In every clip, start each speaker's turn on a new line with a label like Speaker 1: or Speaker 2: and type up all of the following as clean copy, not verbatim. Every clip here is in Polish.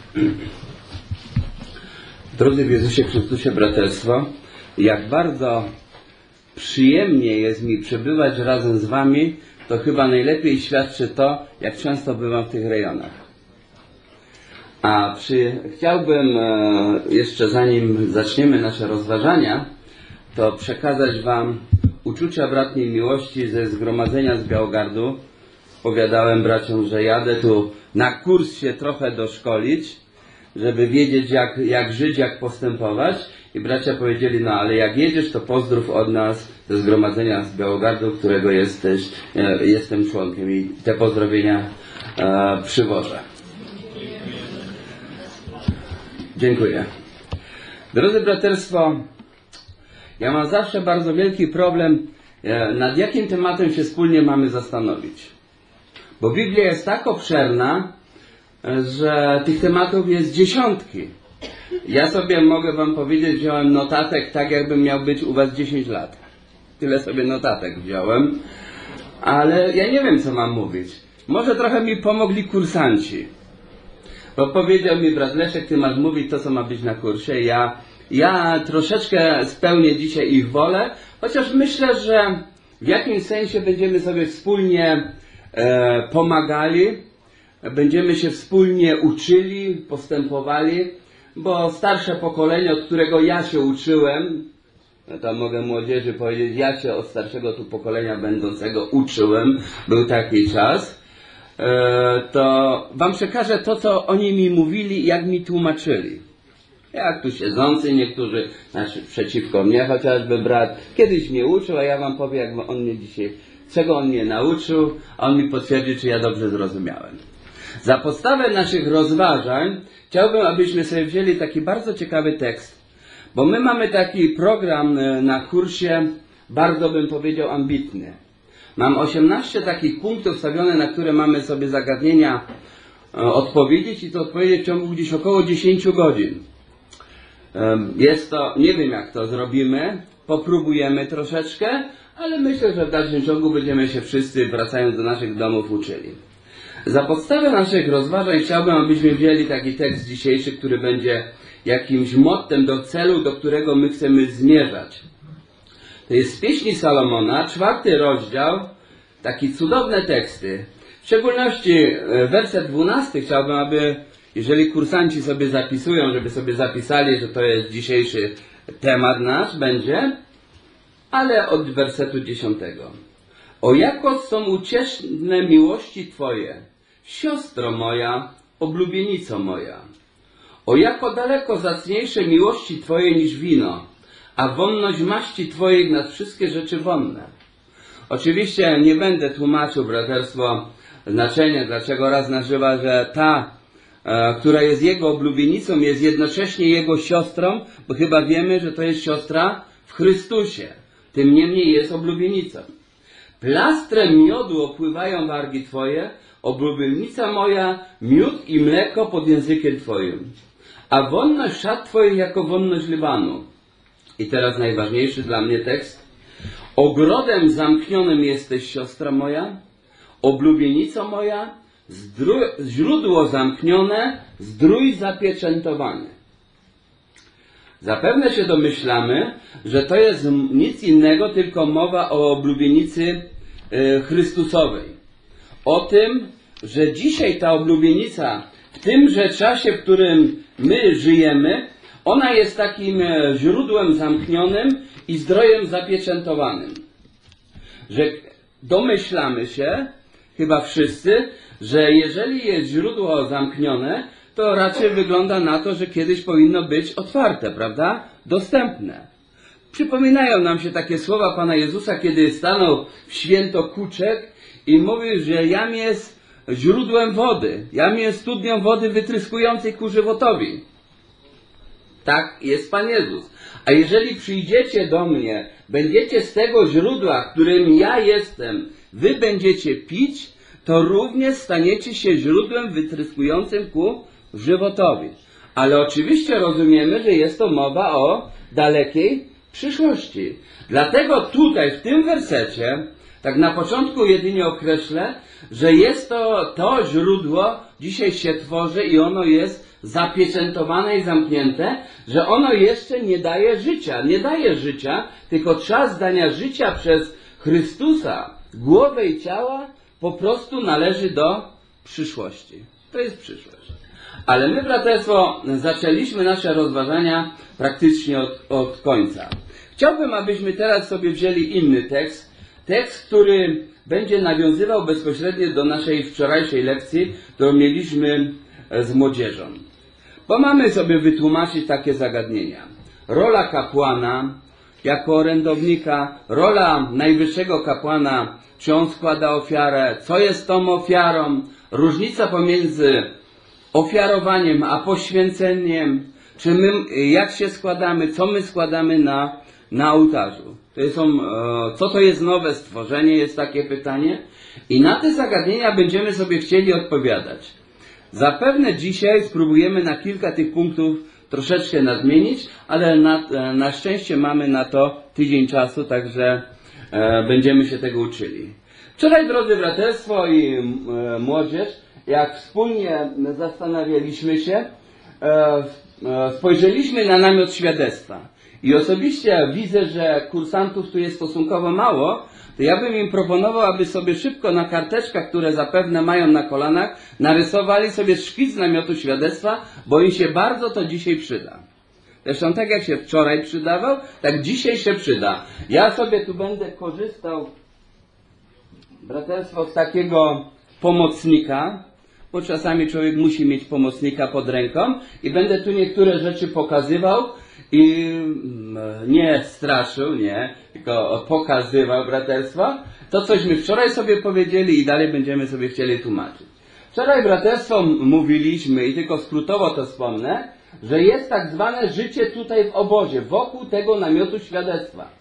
Speaker 1: Drodzy w Jezusie Chrystusie braterstwo, jak bardzo przyjemnie jest mi przebywać razem z Wami, to chyba najlepiej świadczy to, jak często bywam w tych rejonach. Chciałbym jeszcze zanim zaczniemy nasze rozważania, to przekazać Wam uczucia bratniej miłości ze zgromadzenia z Białogardu. Powiadałem braciom, że jadę tu na kurs się trochę doszkolić, żeby wiedzieć jak żyć, jak postępować. I bracia powiedzieli, no ale jak jedziesz, to pozdrów od nas ze zgromadzenia z Białogardu, którego jestem członkiem, i te pozdrowienia przywożę. Dziękuję. Drodzy braterstwo, ja mam zawsze bardzo wielki problem, nad jakim tematem się wspólnie mamy zastanowić. Bo Biblia jest tak obszerna, że tych tematów jest dziesiątki. Ja sobie mogę Wam powiedzieć, wziąłem notatek tak, jakbym miał być u Was 10 lat. Tyle sobie notatek wziąłem, ale ja nie wiem, co mam mówić. Może trochę mi pomogli kursanci. Bo powiedział mi brat Leszek, ty masz mówić to, co ma być na kursie. Ja troszeczkę spełnię dzisiaj ich wolę, chociaż myślę, że w jakimś sensie będziemy sobie wspólnie pomagali, będziemy się wspólnie uczyli, postępowali, bo starsze pokolenie, od którego ja się uczyłem, no to mogę młodzieży powiedzieć, ja się od starszego tu pokolenia będącego uczyłem, był taki czas, to Wam przekażę to, co oni mi mówili i jak mi tłumaczyli. Jak tu siedzący niektórzy, znaczy przeciwko mnie chociażby brat, kiedyś mnie uczył, a ja Wam powiem, jak on mnie dzisiaj, czego on mnie nauczył, a on mi potwierdzi, czy ja dobrze zrozumiałem. Za podstawę naszych rozważań chciałbym, abyśmy sobie wzięli taki bardzo ciekawy tekst, bo my mamy taki program na kursie, bardzo bym powiedział ambitny. Mam 18 takich punktów stawione, na które mamy sobie zagadnienia odpowiedzieć i to odpowiedzieć w ciągu gdzieś około 10 godzin. Jest to, nie wiem jak to zrobimy, popróbujemy troszeczkę, ale myślę, że w dalszym ciągu będziemy się wszyscy, wracając do naszych domów, uczyli. Za podstawę naszych rozważań chciałbym, abyśmy wzięli taki tekst dzisiejszy, który będzie jakimś mottem do celu, do którego my chcemy zmierzać. To jest z Pieśni Salomona, 4 rozdział, takie cudowne teksty. W szczególności werset 12 chciałbym, aby, jeżeli kursanci sobie zapisują, żeby sobie zapisali, że to jest dzisiejszy temat nasz, będzie, ale od wersetu 10. O jako są ucieszne miłości Twoje, siostro moja, oblubienico moja. O jako daleko zacniejsze miłości Twoje niż wino, a wonność maści Twoich nad wszystkie rzeczy wonne. Oczywiście nie będę tłumaczył, braterstwo, znaczenia, dlaczego raz nazywa, że ta, która jest jego oblubienicą, jest jednocześnie jego siostrą, bo chyba wiemy, że to jest siostra w Chrystusie. Tym niemniej jest oblubienicą. Plastrem miodu opływają wargi Twoje, oblubienica moja, miód i mleko pod językiem Twoim. A wonność szat Twoich jako wonność Libanu. I teraz najważniejszy dla mnie tekst. Ogrodem zamknionym jesteś, siostra moja, oblubienico moja, źródło zamknione, zdrój zapieczętowany. Zapewne się domyślamy, że to jest nic innego, tylko mowa o oblubienicy Chrystusowej. O tym, że dzisiaj ta oblubienica, w tymże czasie, w którym my żyjemy, ona jest takim źródłem zamknionym i zdrojem zapieczętowanym. Że domyślamy się, chyba wszyscy, że jeżeli jest źródło zamknione, to raczej wygląda na to, że kiedyś powinno być otwarte, prawda? Dostępne. Przypominają nam się takie słowa Pana Jezusa, kiedy stanął w święto Kuczek i mówił, że jam jest źródłem wody, jam jest studnią wody wytryskującej ku żywotowi. Tak jest Pan Jezus. A jeżeli przyjdziecie do mnie, będziecie z tego źródła, którym ja jestem, wy będziecie pić, to również staniecie się źródłem wytryskującym ku żywotowi. Ale oczywiście rozumiemy, że jest to mowa o dalekiej przyszłości. Dlatego tutaj, w tym wersecie, Tak na początku jedynie określę, że jest to źródło, dzisiaj się tworzy i ono jest zapieczętowane i zamknięte, że ono jeszcze nie daje życia, tylko czas dania życia przez Chrystusa, głowę i ciała, po prostu należy do przyszłości. To jest przyszłość. Ale my, braterstwo, zaczęliśmy nasze rozważania praktycznie od końca. Chciałbym, abyśmy teraz sobie wzięli inny tekst, który będzie nawiązywał bezpośrednio do naszej wczorajszej lekcji, którą mieliśmy z młodzieżą. Bo mamy sobie wytłumaczyć takie zagadnienia. Rola kapłana jako orędownika, rola najwyższego kapłana, czy on składa ofiarę, co jest tą ofiarą, różnica pomiędzy ofiarowaniem a poświęceniem, czy my, jak się składamy, co my składamy na ołtarzu. Co to jest nowe stworzenie, jest takie pytanie. I na te zagadnienia będziemy sobie chcieli odpowiadać. Zapewne dzisiaj spróbujemy na kilka tych punktów troszeczkę nadmienić, ale na szczęście mamy na to tydzień czasu, także będziemy się tego uczyli. Wczoraj, drodzy braterstwo i młodzież, jak wspólnie zastanawialiśmy się, spojrzeliśmy na namiot świadectwa. I osobiście widzę, że kursantów tu jest stosunkowo mało, to ja bym im proponował, aby sobie szybko na karteczkach, które zapewne mają na kolanach, narysowali sobie szkic namiotu świadectwa, bo im się bardzo to dzisiaj przyda. Zresztą tak jak się wczoraj przydawał, tak dzisiaj się przyda. Ja sobie tu będę korzystał, braterstwo, z takiego pomocnika, bo czasami człowiek musi mieć pomocnika pod ręką i będę tu niektóre rzeczy pokazywał i nie straszył, nie, tylko pokazywał, braterstwo, to cośmy wczoraj sobie powiedzieli i dalej będziemy sobie chcieli tłumaczyć. Wczoraj, braterstwo, mówiliśmy, i tylko skrótowo to wspomnę, że jest tak zwane życie tutaj w obozie, wokół tego namiotu świadectwa.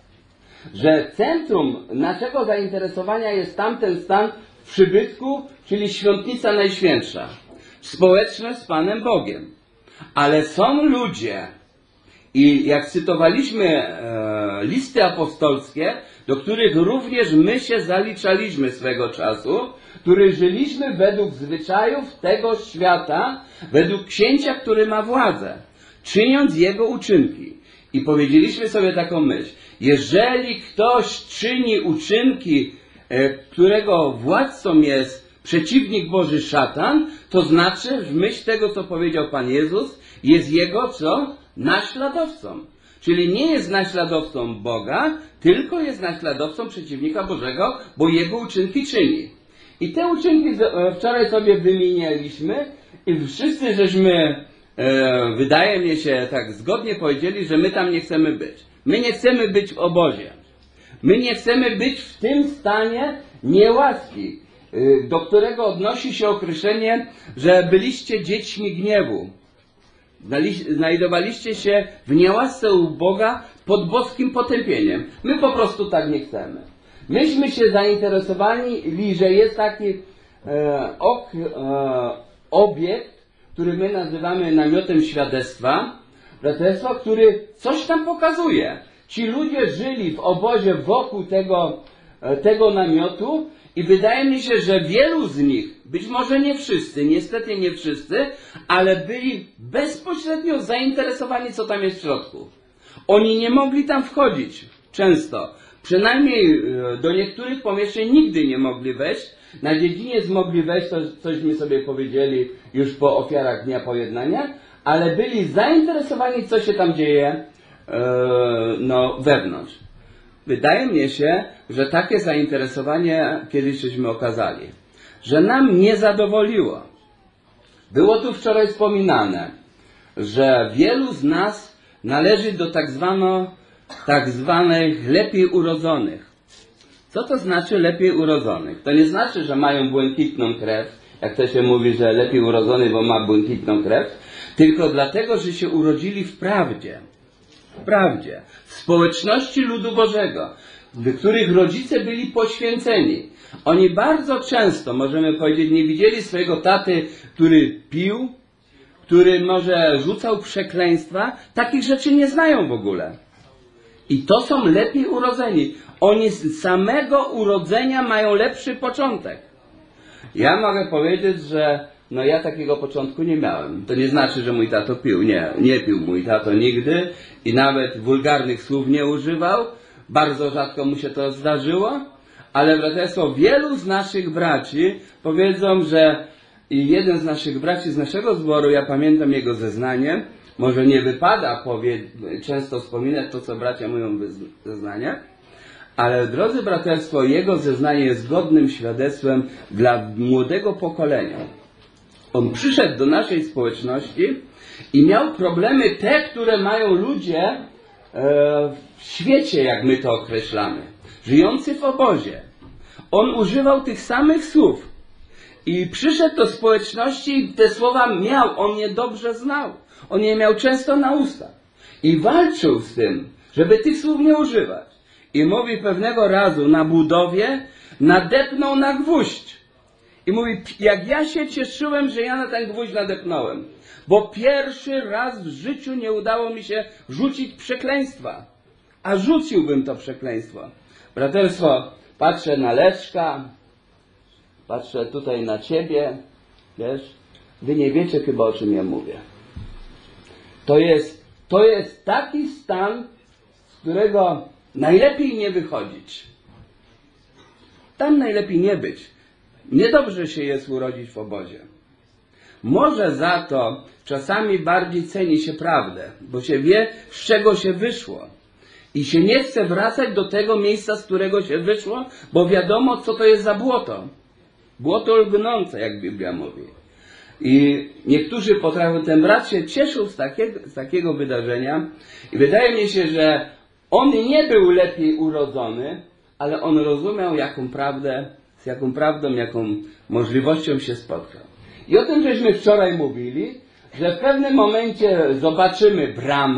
Speaker 1: Że centrum naszego zainteresowania jest tamten stan w przybytku, czyli świątnica najświętsza. Społeczność z Panem Bogiem. Ale są ludzie, i jak cytowaliśmy listy apostolskie, do których również my się zaliczaliśmy swego czasu, którzy żyliśmy według zwyczajów tego świata, według księcia, który ma władzę, czyniąc jego uczynki. I powiedzieliśmy sobie taką myśl: jeżeli ktoś czyni uczynki, którego władcą jest przeciwnik Boży szatan, to znaczy, w myśl tego, co powiedział Pan Jezus, jest jego co? Naśladowcą. Czyli nie jest naśladowcą Boga, tylko jest naśladowcą przeciwnika Bożego, bo jego uczynki czyni. I te uczynki wczoraj sobie wymienialiśmy i wszyscy żeśmy, wydaje mi się, tak zgodnie powiedzieli, że my tam nie chcemy być. My nie chcemy być w obozie. My nie chcemy być w tym stanie niełaski, do którego odnosi się określenie, że byliście dziećmi gniewu. Znajdowaliście się w niełasce u Boga pod boskim potępieniem. My po prostu tak nie chcemy. Myśmy się zainteresowali, że jest taki obiekt, który my nazywamy namiotem świadectwa, braterstwo, który coś tam pokazuje. Ci ludzie żyli w obozie wokół tego namiotu i wydaje mi się, że wielu z nich, być może nie wszyscy, niestety nie wszyscy, ale byli bezpośrednio zainteresowani, co tam jest w środku. Oni nie mogli tam wchodzić często. Przynajmniej do niektórych pomieszczeń nigdy nie mogli wejść. Na dziedziniec mogli wejść, to cośmy sobie powiedzieli już po ofiarach Dnia Pojednania, ale byli zainteresowani, co się tam dzieje wewnątrz. Wydaje mi się, że takie zainteresowanie kiedyś żeśmy okazali, że nam nie zadowoliło. Było tu wczoraj wspominane, że wielu z nas należy do tak zwanych lepiej urodzonych. Co to znaczy lepiej urodzonych? To nie znaczy, że mają błękitną krew, jak to się mówi, że lepiej urodzony, bo ma błękitną krew, tylko dlatego, że się urodzili w prawdzie. W prawdzie. W społeczności ludu Bożego, w których rodzice byli poświęceni. Oni bardzo często, możemy powiedzieć, nie widzieli swojego taty, który pił, który może rzucał przekleństwa. Takich rzeczy nie znają w ogóle. I to są lepiej urodzeni. Oni z samego urodzenia mają lepszy początek. Ja mogę powiedzieć, że no ja takiego początku nie miałem. To nie znaczy, że mój tato pił. Nie pił mój tato nigdy i nawet wulgarnych słów nie używał. Bardzo rzadko mu się to zdarzyło. Ale braterstwo, wielu z naszych braci powiedzą, że jeden z naszych braci z naszego zboru, ja pamiętam jego zeznanie, może nie wypada często wspominać to, co bracia mówią w zeznaniach, ale drodzy braterstwo, jego zeznanie jest godnym świadectwem dla młodego pokolenia. On przyszedł do naszej społeczności i miał problemy te, które mają ludzie w świecie, jak my to określamy, żyjący w obozie. On używał tych samych słów i przyszedł do społeczności i te słowa miał, on je dobrze znał. On je miał często na ustach i walczył z tym, żeby tych słów nie używać. I mówi, pewnego razu na budowie nadepnął na gwóźdź. I mówi, jak ja się cieszyłem, że ja na ten gwóźdź nadepnąłem, bo pierwszy raz w życiu nie udało mi się rzucić przekleństwa, a rzuciłbym to przekleństwo. Braterstwo, patrzę na Leszka, patrzę tutaj na ciebie, wiesz, wy nie wiecie chyba, o czym ja mówię. To jest taki stan, z którego najlepiej nie wychodzić. Tam najlepiej nie być. Niedobrze się jest urodzić w obozie. Może za to czasami bardziej ceni się prawdę, bo się wie, z czego się wyszło. I się nie chce wracać do tego miejsca, z którego się wyszło, bo wiadomo, co to jest za błoto. Błoto lgnące, jak Biblia mówi. I niektórzy potrafią, ten brat się cieszył z takiego wydarzenia i wydaje mi się, że on nie był lepiej urodzony, ale on rozumiał, z jaką prawdą, jaką możliwością się spotkał. I o tym żeśmy wczoraj mówili, że w pewnym momencie zobaczymy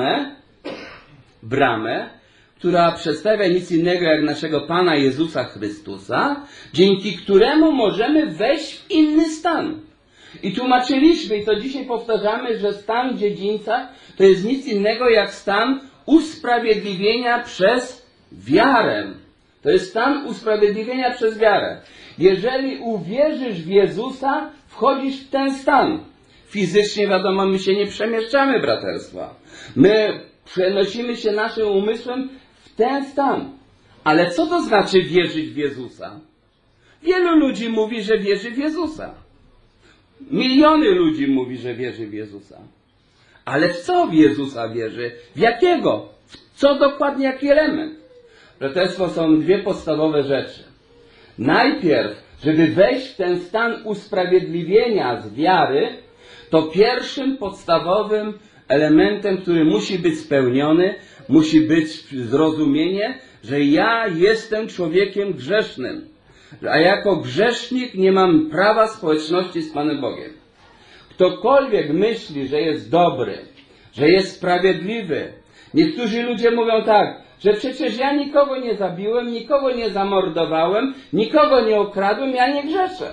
Speaker 1: bramę, która przedstawia nic innego jak naszego Pana Jezusa Chrystusa, dzięki któremu możemy wejść w inny stan. I tłumaczyliśmy, i to dzisiaj powtarzamy, że stan dziedzińca to jest nic innego jak stan usprawiedliwienia przez wiarę. To jest stan usprawiedliwienia przez wiarę. Jeżeli uwierzysz w Jezusa, wchodzisz w ten stan. Fizycznie, wiadomo, my się nie przemieszczamy, braterstwa. My przenosimy się naszym umysłem w ten stan. Ale co to znaczy wierzyć w Jezusa? Wielu ludzi mówi, że wierzy w Jezusa. Miliony ludzi mówi, że wierzy w Jezusa. Ale w co w Jezusa wierzy? W jakiego? W co dokładnie, jaki element? Braterstwo, są dwie podstawowe rzeczy. Najpierw, żeby wejść w ten stan usprawiedliwienia z wiary, to pierwszym podstawowym elementem, który musi być spełniony, musi być zrozumienie, że ja jestem człowiekiem grzesznym. A jako grzesznik nie mam prawa społeczności z Panem Bogiem. Ktokolwiek myśli, że jest dobry, że jest sprawiedliwy. Niektórzy ludzie mówią tak, że przecież ja nikogo nie zabiłem, nikogo nie zamordowałem, nikogo nie okradłem, ja nie grzeszę.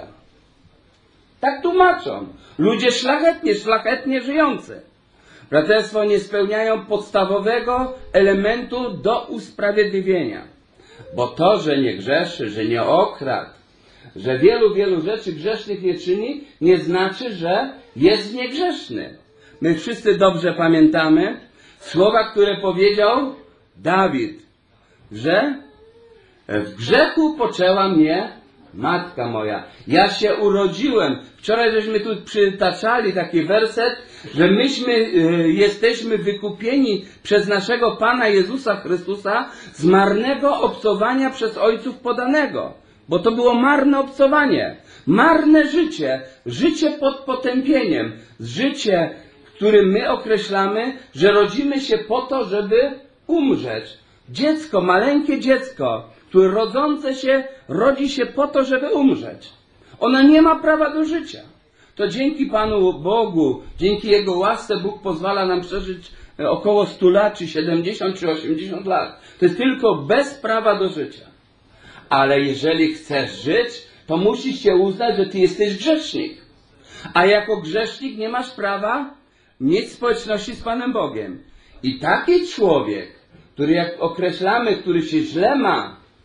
Speaker 1: Tak tłumaczą. Ludzie szlachetnie żyjący. Braterstwo, nie spełniają podstawowego elementu do usprawiedliwienia. Bo to, że nie grzeszy, że nie okradł, że wielu rzeczy grzesznych nie czyni, nie znaczy, że jest niegrzeszny. My wszyscy dobrze pamiętamy słowa, które powiedział Dawid, że w grzechu poczęła mnie matka moja. Ja się urodziłem. Wczoraj żeśmy tu przytaczali taki werset, że jesteśmy wykupieni przez naszego Pana Jezusa Chrystusa z marnego obcowania przez ojców podanego. Bo to było marne obcowanie, marne życie, życie pod potępieniem, życie, którym my określamy, że rodzimy się po to, żeby umrzeć. Dziecko, maleńkie dziecko, które rodzące się, rodzi się po to, żeby umrzeć. Ono nie ma prawa do życia. To dzięki Panu Bogu, dzięki Jego łasce Bóg pozwala nam przeżyć około 100 lat, czy 70, czy 80 lat. To jest tylko bez prawa do życia. Ale jeżeli chcesz żyć, to musisz się uznać, że ty jesteś grzesznik. A jako grzesznik nie masz prawa mieć społeczności z Panem Bogiem. I taki człowiek, który jak określamy, który się źle ma,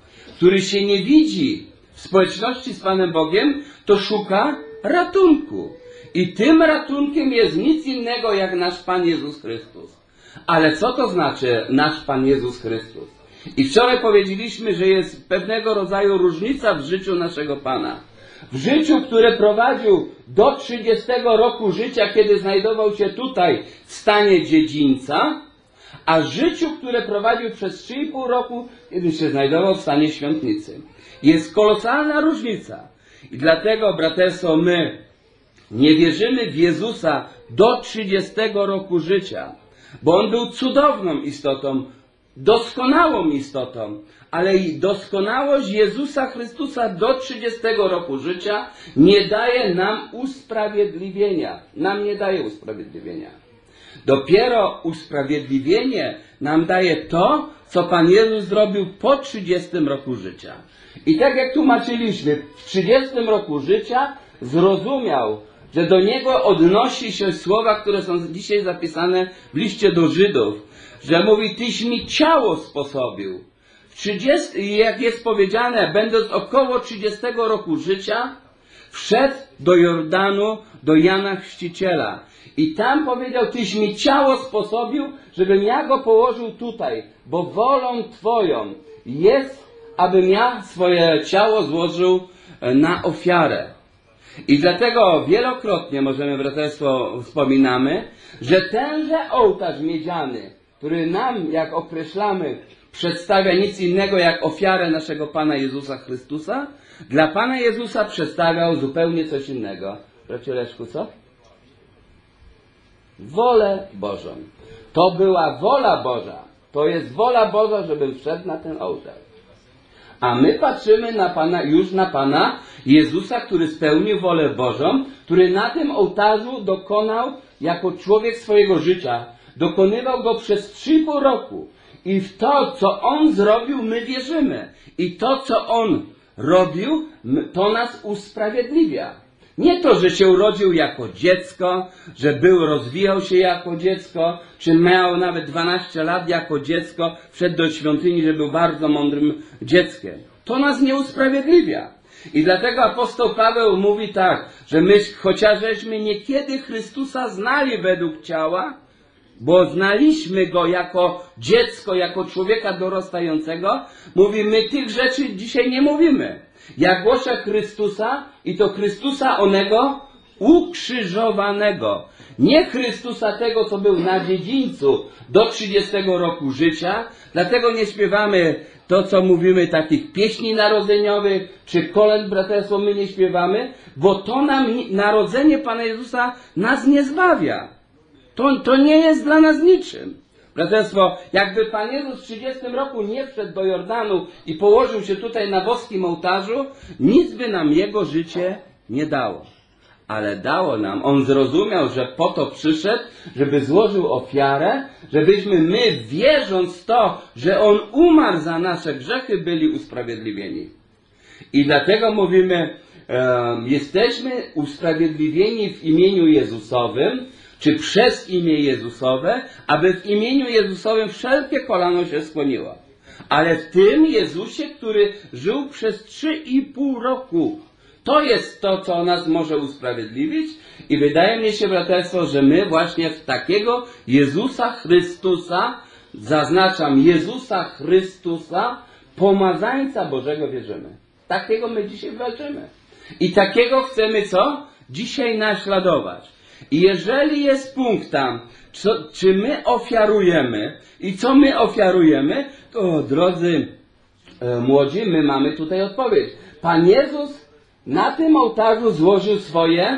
Speaker 1: który się nie widzi w społeczności z Panem Bogiem, to szuka ratunku. I tym ratunkiem jest nic innego jak nasz Pan Jezus Chrystus. Ale co to znaczy nasz Pan Jezus Chrystus? I wczoraj powiedzieliśmy, że jest pewnego rodzaju różnica w życiu naszego Pana. W życiu, które prowadził do 30 roku życia, kiedy znajdował się tutaj w stanie dziedzińca, a życiu, które prowadził przez 3,5 roku, kiedy się znajdował w stanie świątnicy. Jest kolosalna różnica. I dlatego, braterstwo, my nie wierzymy w Jezusa do 30 roku życia, bo On był cudowną istotą, doskonałą istotą, ale i doskonałość Jezusa Chrystusa do 30 roku życia nie daje nam usprawiedliwienia. Nam nie daje usprawiedliwienia. Dopiero usprawiedliwienie nam daje to, co Pan Jezus zrobił po 30 roku życia. I tak jak tłumaczyliśmy, w 30 roku życia zrozumiał, że do Niego odnosi się słowa, które są dzisiaj zapisane w liście do Żydów, że mówi, Tyś mi ciało sposobił. W 30, jak jest powiedziane, będąc około 30 roku życia, wszedł do Jordanu, do Jana Chrzciciela. I tam powiedział, Tyś mi ciało sposobił, żebym ja go położył tutaj, bo wolą Twoją jest, abym ja swoje ciało złożył na ofiarę. I dlatego wielokrotnie możemy, braterstwo, wspominamy, że tenże ołtarz miedziany, który nam, jak określamy, przedstawia nic innego jak ofiarę naszego Pana Jezusa Chrystusa, dla Pana Jezusa przedstawiał zupełnie coś innego. Bracie Leszku, co? Wolę Bożą. To była wola Boża. To jest wola Boża, żebym wszedł na ten ołtarz. A my patrzymy na Pana, już na Pana Jezusa, który spełnił wolę Bożą, który na tym ołtarzu dokonał jako człowiek swojego życia. Dokonywał go przez 3,5 roku. I w to, co On zrobił, my wierzymy. I to, co On robił, to nas usprawiedliwia. Nie to, że się urodził jako dziecko, że rozwijał się jako dziecko, czy miał nawet 12 lat jako dziecko, wszedł do świątyni, że był bardzo mądrym dzieckiem. To nas nie usprawiedliwia. I dlatego apostoł Paweł mówi tak, że my, chociażśmy niekiedy Chrystusa znali według ciała, bo znaliśmy Go jako dziecko, jako człowieka dorastającego, mówi, my tych rzeczy dzisiaj nie mówimy. Ja głoszę Chrystusa i to Chrystusa onego ukrzyżowanego. Nie Chrystusa tego, co był na dziedzińcu do 30 roku życia. Dlatego nie śpiewamy to, co mówimy, takich pieśni narodzeniowych, czy kolęd, braterstwo, my nie śpiewamy, bo to nam, narodzenie Pana Jezusa nas nie zbawia. To nie jest dla nas niczym. Braterstwo, jakby Pan Jezus w 30 roku nie wszedł do Jordanu i położył się tutaj na boskim ołtarzu, nic by nam Jego życie nie dało. Ale dało nam, On zrozumiał, że po to przyszedł, żeby złożył ofiarę, żebyśmy my, wierząc w to, że On umarł za nasze grzechy, byli usprawiedliwieni. I dlatego mówimy, jesteśmy usprawiedliwieni w imieniu Jezusowym, czy przez imię Jezusowe, aby w imieniu Jezusowym wszelkie kolano się skłoniło. Ale w tym Jezusie, który żył przez 3,5 roku. To jest to, co nas może usprawiedliwić i wydaje mi się, braterstwo, że my właśnie w takiego Jezusa Chrystusa, zaznaczam, Jezusa Chrystusa, pomazańca Bożego wierzymy. Takiego my dzisiaj walczymy. I takiego chcemy co? Dzisiaj naśladować. I jeżeli jest punkt tam, czy my ofiarujemy i co my ofiarujemy, to drodzy młodzi, my mamy tutaj odpowiedź. Pan Jezus na tym ołtarzu złożył swoje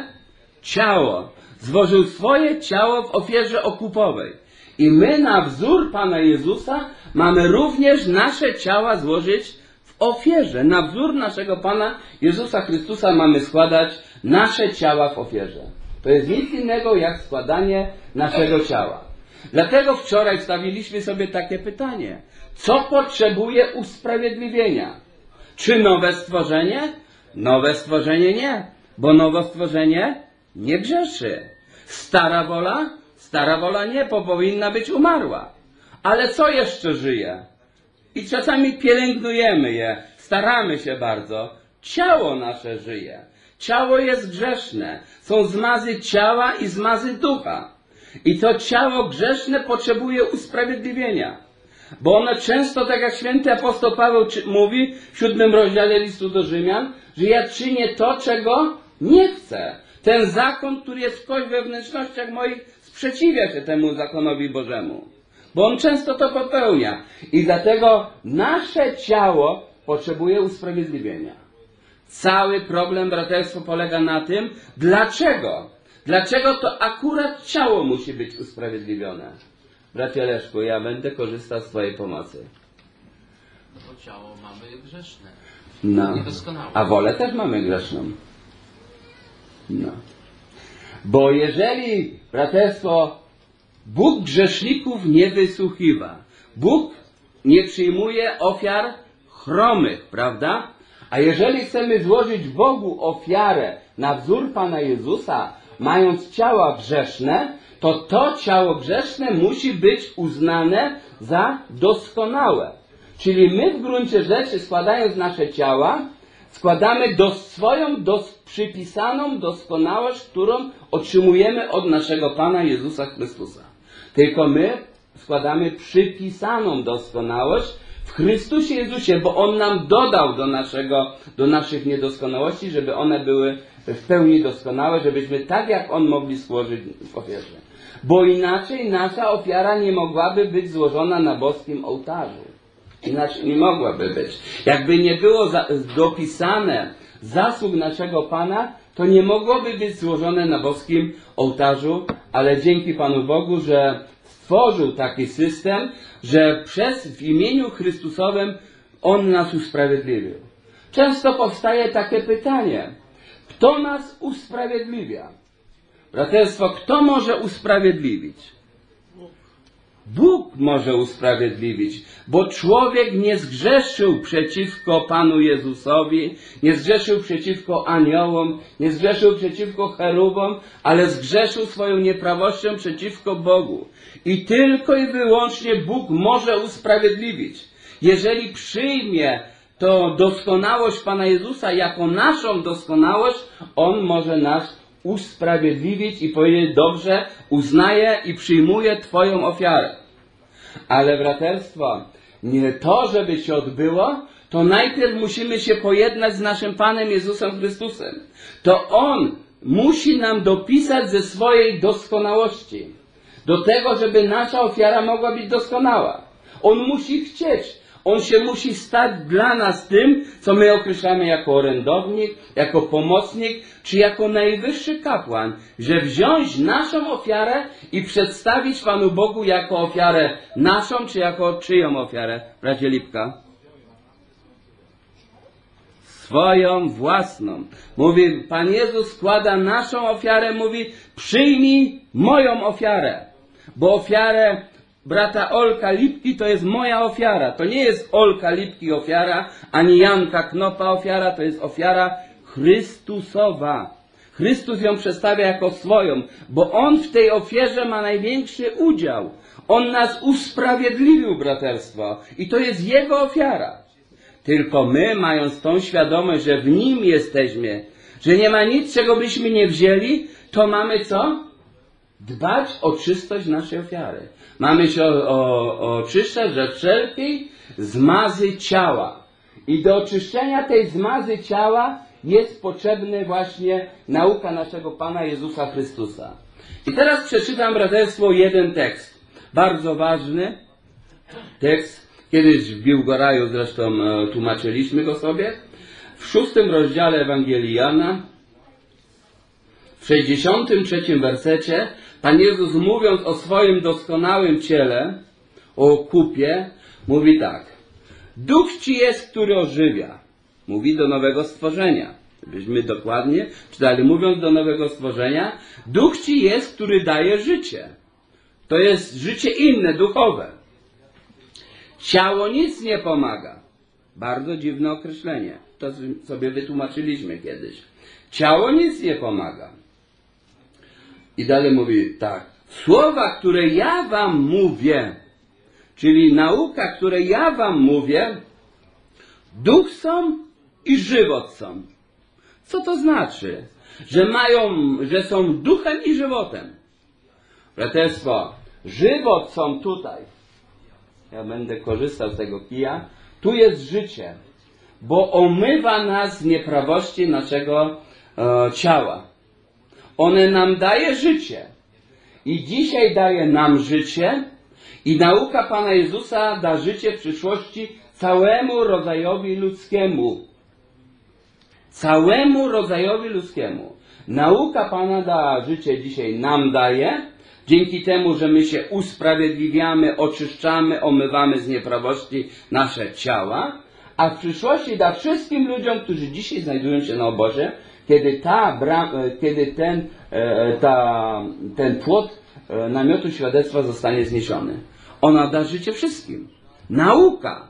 Speaker 1: ciało. Złożył swoje ciało w ofierze okupowej. I my na wzór Pana Jezusa mamy również nasze ciała złożyć w ofierze. Na wzór naszego Pana Jezusa Chrystusa mamy składać nasze ciała w ofierze. To jest nic innego jak składanie naszego ciała. Dlatego wczoraj wstawiliśmy sobie takie pytanie. Co potrzebuje usprawiedliwienia? Czy nowe stworzenie? Nowe stworzenie nie, bo nowe stworzenie nie grzeszy. Stara wola? Stara wola nie, bo powinna być umarła. Ale co jeszcze żyje? i czasami pielęgnujemy je, staramy się bardzo, ciało nasze żyje. Ciało jest grzeszne. Są zmazy ciała i zmazy ducha. I to ciało grzeszne potrzebuje usprawiedliwienia. Bo ono często, tak jak święty apostoł Paweł mówi w 7 rozdziale listu do Rzymian, że ja czynię to, czego nie chcę. Ten zakon, który jest w wewnętrznościach moich, sprzeciwia się temu zakonowi Bożemu. Bo on często to popełnia. I dlatego nasze ciało potrzebuje usprawiedliwienia. Cały problem, braterstwo, polega na tym, dlaczego? Dlaczego to akurat ciało musi być usprawiedliwione? Bracie Leszku, ja będę korzystał z twojej pomocy.
Speaker 2: Bo ciało mamy grzeszne.
Speaker 1: No.
Speaker 2: Niedoskonałe.
Speaker 1: A wolę też mamy grzeszną. No. Bo jeżeli, braterstwo, Bóg grzeszników nie wysłuchiwa, Bóg nie przyjmuje ofiar chromych, prawda? A jeżeli chcemy złożyć Bogu ofiarę na wzór Pana Jezusa, mając ciała grzeszne, to ciało grzeszne musi być uznane za doskonałe. Czyli my w gruncie rzeczy, składając nasze ciała, składamy swoją przypisaną doskonałość, którą otrzymujemy od naszego Pana Jezusa Chrystusa. Tylko my składamy przypisaną doskonałość w Chrystusie Jezusie, bo On nam dodał do naszych niedoskonałości, żeby one były w pełni doskonałe, żebyśmy tak jak On mogli złożyć w ofierze. Bo inaczej nasza ofiara nie mogłaby być złożona na boskim ołtarzu. Inaczej nie mogłaby być. Jakby nie było dopisane zasług naszego Pana, to nie mogłoby być złożone na boskim ołtarzu, ale dzięki Panu Bogu, że stworzył taki system, że w imieniu Chrystusowym On nas usprawiedliwił. Często powstaje takie pytanie, kto nas usprawiedliwia? Braterstwo, kto może usprawiedliwić? Bóg może usprawiedliwić, bo człowiek nie zgrzeszył przeciwko Panu Jezusowi, nie zgrzeszył przeciwko aniołom, nie zgrzeszył przeciwko cherubom, ale zgrzeszył swoją nieprawością przeciwko Bogu. I tylko i wyłącznie Bóg może usprawiedliwić. Jeżeli przyjmie to doskonałość Pana Jezusa jako naszą doskonałość, On może nas usprawiedliwić i powiedzieć, dobrze, uznaję i przyjmuję Twoją ofiarę. Ale braterstwo, nie to, żeby się odbyło, to najpierw musimy się pojednać z naszym Panem Jezusem Chrystusem. To On musi nam dopisać ze swojej doskonałości. Do tego, żeby nasza ofiara mogła być doskonała. On musi chcieć. On się musi stać dla nas tym, co my określamy jako orędownik, jako pomocnik, czy jako najwyższy kapłan, że wziąć naszą ofiarę i przedstawić Panu Bogu jako ofiarę naszą, czy jako czyją ofiarę, bracie Lipka? Swoją własną. Mówi, Pan Jezus składa naszą ofiarę, mówi, przyjmij moją ofiarę, bo ofiarę brata Olka Lipki to jest moja ofiara. To nie jest Olka Lipki ofiara, ani Janka Knopa ofiara, to jest ofiara Chrystusowa. Chrystus ją przedstawia jako swoją, bo On w tej ofierze ma największy udział. On nas usprawiedliwił, braterstwo. I to jest Jego ofiara. Tylko my, mając tą świadomość, że w Nim jesteśmy, że nie ma nic, czego byśmy nie wzięli, to mamy co? Dbać o czystość naszej ofiary. Mamy się oczyszczać ze wszelkiej zmazy ciała. I do oczyszczenia tej zmazy ciała jest potrzebna właśnie nauka naszego Pana Jezusa Chrystusa. I teraz przeczytam, braterstwo, jeden tekst. Bardzo ważny tekst. Kiedyś w Biłgoraju zresztą tłumaczyliśmy go sobie. W 6 rozdziale Ewangelii Jana, w 63 wersecie, Pan Jezus, mówiąc o swoim doskonałym ciele, o kupie, mówi tak. Duch Ci jest, który ożywia. Mówi do nowego stworzenia. Byśmy dokładnie czytali, mówiąc do nowego stworzenia, Duch Ci jest, który daje życie. To jest życie inne, duchowe. Ciało nic nie pomaga. Bardzo dziwne określenie. To sobie wytłumaczyliśmy kiedyś. Ciało nic nie pomaga. I dalej mówi tak. Słowa, które ja wam mówię, Czyli nauka, której ja wam mówię, duch są i żywot są. Co to znaczy? Że są duchem i żywotem. Braterstwo, żywot są tutaj. Ja będę korzystał z tego kija. Tu jest życie, bo omywa nas z nieprawości naszego ciała. One nam daje życie. I dzisiaj daje nam życie i nauka Pana Jezusa da życie w przyszłości całemu rodzajowi ludzkiemu. Całemu rodzajowi ludzkiemu. Nauka Pana da życie dzisiaj nam daje, dzięki temu, że my się usprawiedliwiamy, oczyszczamy, omywamy z nieprawości nasze ciała, a w przyszłości da wszystkim ludziom, którzy dzisiaj znajdują się na obozie, kiedy ten płot namiotu świadectwa zostanie zniesiony. Ona da życie wszystkim. Nauka.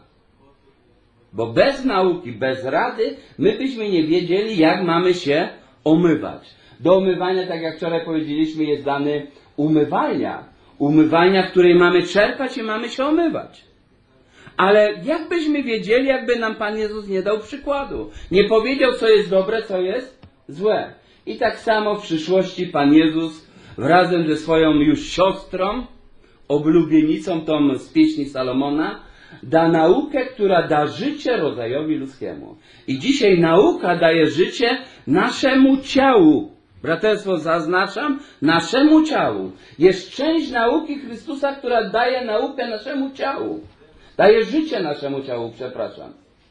Speaker 1: Bo bez nauki, bez rady, my byśmy nie wiedzieli, jak mamy się omywać. Do omywania, tak jak wczoraj powiedzieliśmy, jest dany umywalnia. Umywalnia, w której mamy czerpać i mamy się omywać. Ale jak byśmy wiedzieli, jakby nam Pan Jezus nie dał przykładu? Nie powiedział, co jest dobre, co jest złe. I tak samo w przyszłości Pan Jezus razem ze swoją już siostrą, oblubienicą tą z pieśni Salomona, da naukę, która da życie rodzajowi ludzkiemu. I dzisiaj nauka daje życie naszemu ciału. Braterstwo, zaznaczam, naszemu ciału. Jest część nauki Chrystusa, która daje naukę naszemu ciału. Daje życie naszemu ciału, przepraszam.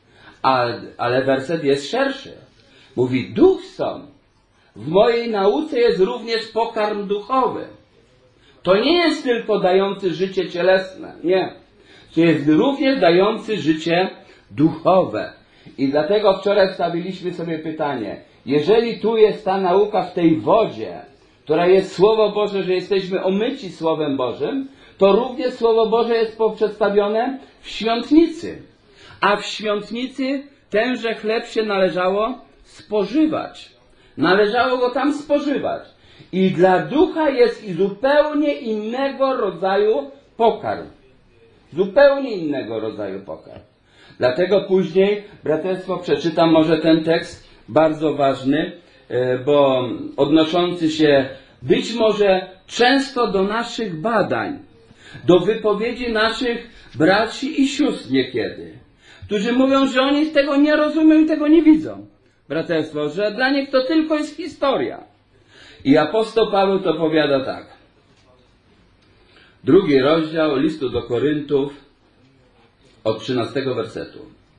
Speaker 1: Ale werset jest szerszy. Mówi, duch są. W mojej nauce jest również pokarm duchowy. To nie jest tylko dający życie cielesne. Nie. To jest również dający życie duchowe. I dlatego wczoraj stawiliśmy sobie pytanie. Jeżeli tu jest ta nauka w tej wodzie, która jest Słowo Boże, że jesteśmy omyci Słowem Bożym, to również Słowo Boże jest przedstawione w świątnicy. A w świątnicy tenże chleb się należało spożywać. Należało go tam spożywać. I dla ducha jest i zupełnie innego rodzaju pokarm. Zupełnie innego rodzaju pokarm. Dlatego później, braterstwo, przeczytam może ten tekst bardzo ważny, bo odnoszący się być może często do naszych badań, do wypowiedzi naszych braci i sióstr niekiedy, którzy mówią, że oni tego nie rozumią i tego nie widzą. Braterstwo, że dla nich to tylko jest historia. I apostoł Paweł to powiada tak. 2 rozdział listu do Koryntów od 13 wersetu.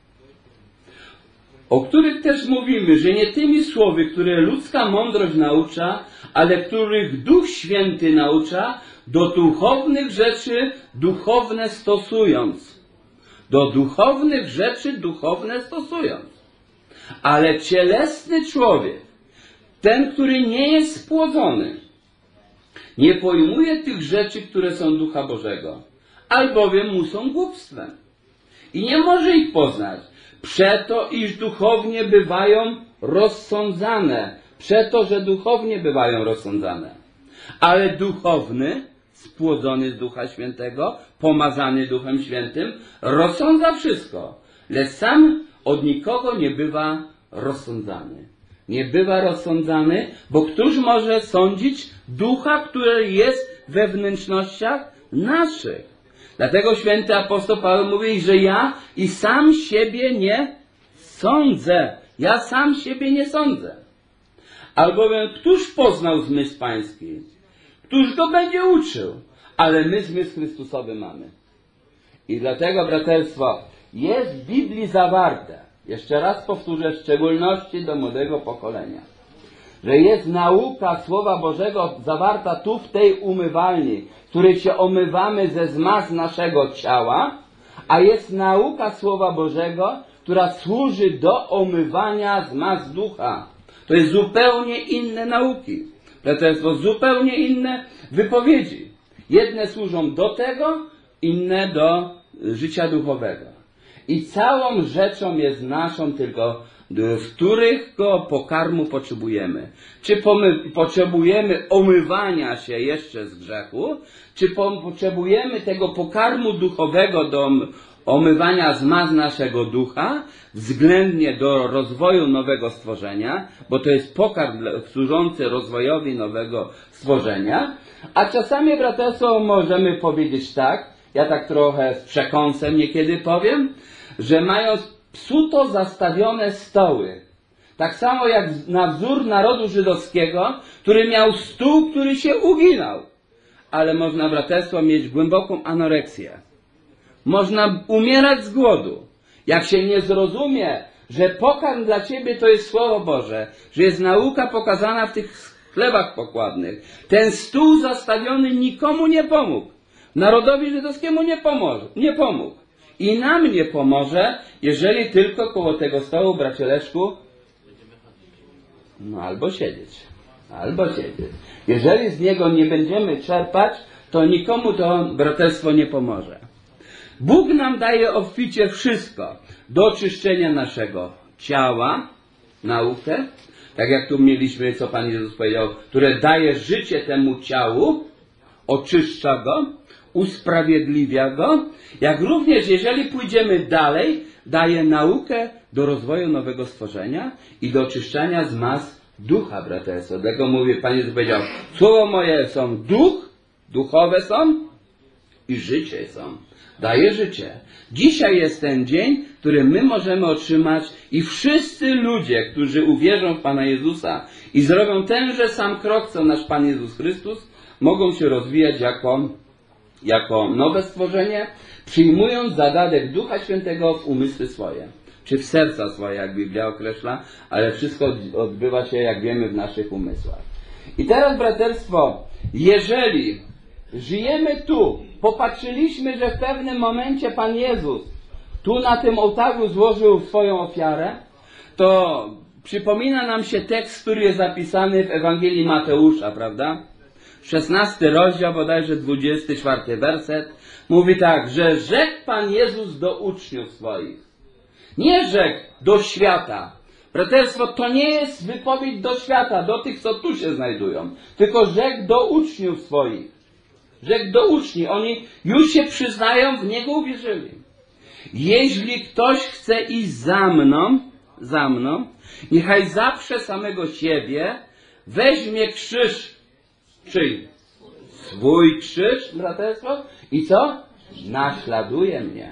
Speaker 1: O których też mówimy, że nie tymi słowy, które ludzka mądrość naucza, ale których Duch Święty naucza, do duchownych rzeczy duchowne stosując. Do duchownych rzeczy duchowne stosując. Ale cielesny człowiek, ten, który nie jest spłodzony, nie pojmuje tych rzeczy, które są Ducha Bożego, albowiem mu są głupstwem. I nie może ich poznać. Przeto, iż duchownie bywają rozsądzane. Przeto, że duchownie bywają rozsądzane. Ale duchowny, spłodzony z Ducha Świętego, pomazany Duchem Świętym, rozsądza wszystko. Lecz sam od nikogo nie bywa rozsądzany. Nie bywa rozsądzany, bo któż może sądzić ducha, który jest we wnętrznościach naszych? Dlatego święty apostoł Paweł mówi, że ja i sam siebie nie sądzę. Ja sam siebie nie sądzę. Albowiem któż poznał zmysł pański? Któż go będzie uczył? Ale my zmysł Chrystusowy mamy. I dlatego, braterstwo, jest w Biblii zawarte, jeszcze raz powtórzę, w szczególności do młodego pokolenia, że jest nauka Słowa Bożego zawarta tu w tej umywalni, w której się omywamy ze zmaz naszego ciała, a jest nauka Słowa Bożego, która służy do omywania zmaz ducha. To jest zupełnie inne nauki. To zupełnie inne wypowiedzi. Jedne służą do tego, inne do życia duchowego. I całą rzeczą jest naszą tylko którego pokarmu potrzebujemy. Czy potrzebujemy omywania się jeszcze z grzechu, czy potrzebujemy tego pokarmu duchowego do omywania zmaz naszego ducha, względnie do rozwoju nowego stworzenia, bo to jest pokarm służący rozwojowi nowego stworzenia, a czasami, braterstwo, możemy powiedzieć tak, ja tak trochę z przekąsem niekiedy powiem, że mając psuto zastawione stoły, tak samo jak na wzór narodu żydowskiego, który miał stół, który się uginał, ale można, braterstwo, mieć głęboką anoreksję. Można umierać z głodu. Jak się nie zrozumie, że pokarm dla ciebie to jest Słowo Boże, że jest nauka pokazana w tych chlebach pokładnych. Ten stół zastawiony nikomu nie pomógł. Narodowi żydowskiemu nie pomógł. I nam nie pomoże, jeżeli tylko koło tego stołu, bracie Leszku, albo siedzieć. Jeżeli z niego nie będziemy czerpać, to nikomu to braterstwo nie pomoże. Bóg nam daje obficie wszystko do oczyszczenia naszego ciała, naukę, tak jak tu mieliśmy, co Pan Jezus powiedział, które daje życie temu ciału, oczyszcza go, usprawiedliwia go, jak również, jeżeli pójdziemy dalej, daje naukę do rozwoju nowego stworzenia i do oczyszczania z mas ducha, braterstwo. Dlatego mówi, Pan Jezus powiedział, słowo moje są duchowe są i życie są. Daje życie. Dzisiaj jest ten dzień, który my możemy otrzymać i wszyscy ludzie, którzy uwierzą w Pana Jezusa i zrobią tenże sam krok, co nasz Pan Jezus Chrystus, mogą się rozwijać jako nowe stworzenie, przyjmując zadadek Ducha Świętego w umysły swoje, czy w serca swoje, jak Biblia określa, ale wszystko odbywa się, jak wiemy, w naszych umysłach. I teraz, braterstwo, jeżeli żyjemy tu, popatrzyliśmy, że w pewnym momencie Pan Jezus tu na tym ołtarzu złożył swoją ofiarę, to przypomina nam się tekst, który jest zapisany w Ewangelii Mateusza, prawda? 16 rozdział, bodajże 24 werset, mówi tak, że rzekł Pan Jezus do uczniów swoich. Nie rzekł do świata. Braterstwo, to nie jest wypowiedź do świata, do tych, co tu się znajdują, tylko rzekł do uczniów swoich. Rzekł do uczniów, oni już się przyznają, w Niego uwierzyli. Jeśli ktoś chce iść za mną, niechaj zaprze samego siebie, weźmie krzyż, czyj? Swój krzyż, braterstwo, i co? Naśladuje mnie.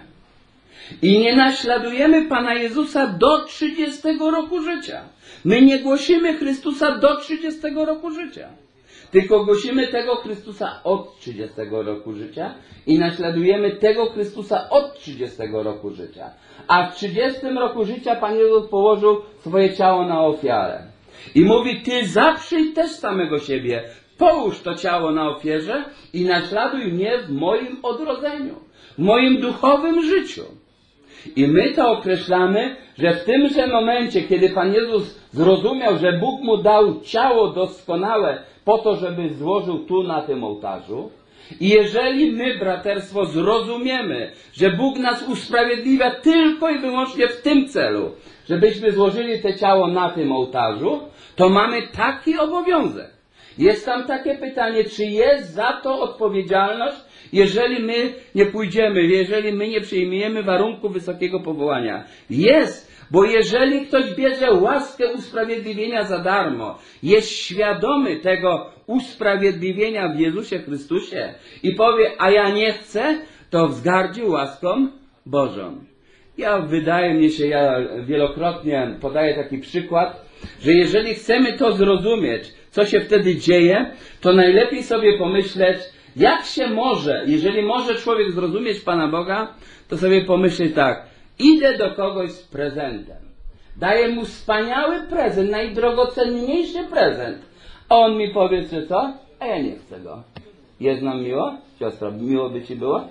Speaker 1: I nie naśladujemy Pana Jezusa do 30 roku życia. My nie głosimy Chrystusa do 30 roku życia. Tylko głosimy tego Chrystusa od 30 roku życia i naśladujemy tego Chrystusa od 30 roku życia. A w 30 roku życia Pan Jezus położył swoje ciało na ofiarę. I mówi, ty zaprzyj też samego siebie, połóż to ciało na ofierze i naśladuj mnie w moim odrodzeniu, w moim duchowym życiu. I my to określamy, że w tymże momencie, kiedy Pan Jezus zrozumiał, że Bóg mu dał ciało doskonałe po to, żeby złożył tu na tym ołtarzu, i jeżeli my, braterstwo, zrozumiemy, że Bóg nas usprawiedliwia tylko i wyłącznie w tym celu, żebyśmy złożyli te ciało na tym ołtarzu, to mamy taki obowiązek. Jest tam takie pytanie, czy jest za to odpowiedzialność, jeżeli my nie pójdziemy, jeżeli my nie przyjmiemy warunku wysokiego powołania. Jest, bo jeżeli ktoś bierze łaskę usprawiedliwienia za darmo, jest świadomy tego usprawiedliwienia w Jezusie Chrystusie i powie, a ja nie chcę, to wzgardzi łaską Bożą. Wydaje mi się, ja wielokrotnie podaję taki przykład, że jeżeli chcemy to zrozumieć, co się wtedy dzieje, to najlepiej sobie pomyśleć, jak się może, jeżeli może człowiek zrozumieć Pana Boga, to sobie pomyśleć tak, idę do kogoś z prezentem, daję mu wspaniały prezent, najdrogocenniejszy prezent, a on mi powie, że co? A ja nie chcę go. Jest nam miło? Siostro, miło by ci było?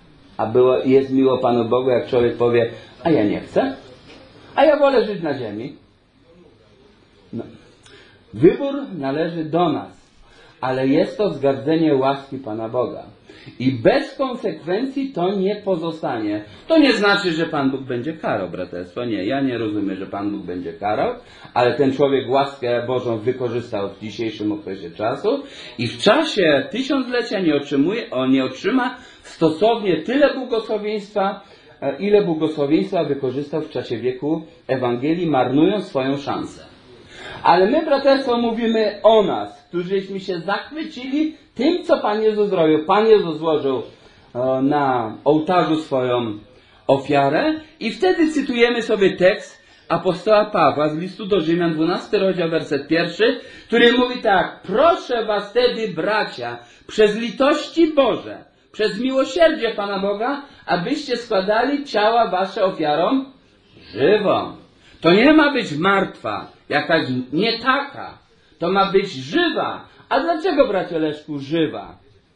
Speaker 1: Jest miło Panu Bogu, jak człowiek powie, a ja nie chcę? A ja wolę żyć na ziemi. No. Wybór należy do nas. ale jest to zgardzenie łaski Pana Boga. I bez konsekwencji to nie pozostanie. To nie znaczy, że Pan Bóg będzie karał, braterstwo. Nie, ja nie rozumiem, że Pan Bóg będzie karał, ale ten człowiek łaskę Bożą wykorzystał w dzisiejszym okresie czasu i w czasie tysiąclecia nie otrzyma stosownie tyle błogosławieństwa, ile błogosławieństwa wykorzystał w czasie wieku Ewangelii, marnując swoją szansę. Ale my, braterstwo, mówimy o nas, którzyśmy się zachwycili tym, co Pan Jezus zrobił. Pan Jezus złożył na ołtarzu swoją ofiarę i wtedy cytujemy sobie tekst apostoła Pawła z listu do Rzymian, 12 rozdział, werset 1, który mówi tak: proszę was tedy, bracia, przez litości Boże, przez miłosierdzie Pana Boga, abyście składali ciała wasze ofiarą żywą. To nie ma być martwa, jakaś nie taka. To ma być żywa. A dlaczego, bracie Leszku, żywa?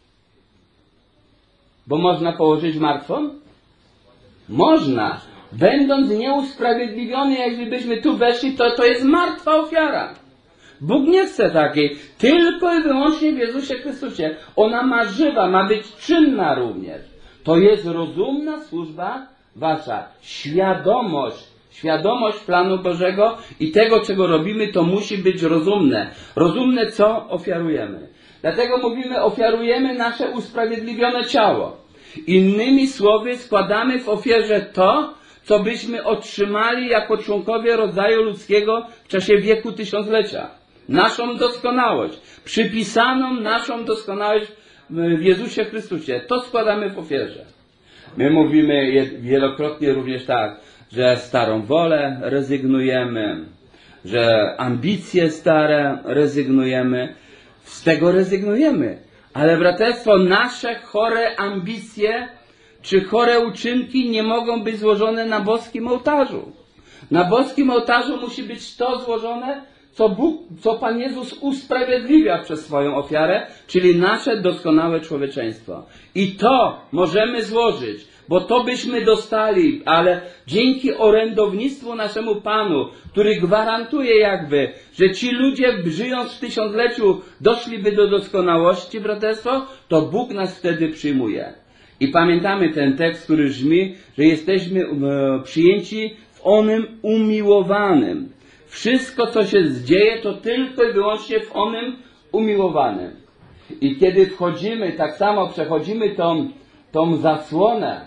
Speaker 1: Bo można położyć martwą? Można. Będąc nieusprawiedliwiony, jak byśmy tu weszli, to jest martwa ofiara. Bóg nie chce takiej. Tylko i wyłącznie w Jezusie Chrystusie. Ona ma żywa, ma być czynna również. To jest rozumna służba wasza. Świadomość planu Bożego i tego, czego robimy, to musi być rozumne. Rozumne, co ofiarujemy. Dlatego mówimy, ofiarujemy nasze usprawiedliwione ciało. Innymi słowy, składamy w ofierze to, co byśmy otrzymali jako członkowie rodzaju ludzkiego w czasie wieku tysiąclecia. Naszą doskonałość, przypisaną naszą doskonałość w Jezusie Chrystusie. To składamy w ofierze. My mówimy wielokrotnie również tak, że starą wolę rezygnujemy, że ambicje stare rezygnujemy. Z tego rezygnujemy. Ale braterstwo, nasze chore ambicje czy chore uczynki nie mogą być złożone na boskim ołtarzu. Na boskim ołtarzu musi być to złożone, co Pan Jezus usprawiedliwia przez swoją ofiarę, czyli nasze doskonałe człowieczeństwo. I to możemy złożyć, bo to byśmy dostali, ale dzięki orędownictwu naszemu Panu, który gwarantuje jakby, że ci ludzie, żyjąc w tysiącleciu, doszliby do doskonałości, braterstwo, to Bóg nas wtedy przyjmuje. I pamiętamy ten tekst, który brzmi, że jesteśmy przyjęci w onym umiłowanym. Wszystko, co się dzieje, to tylko i wyłącznie w onym umiłowanym. I kiedy wchodzimy, tak samo przechodzimy tą zasłonę,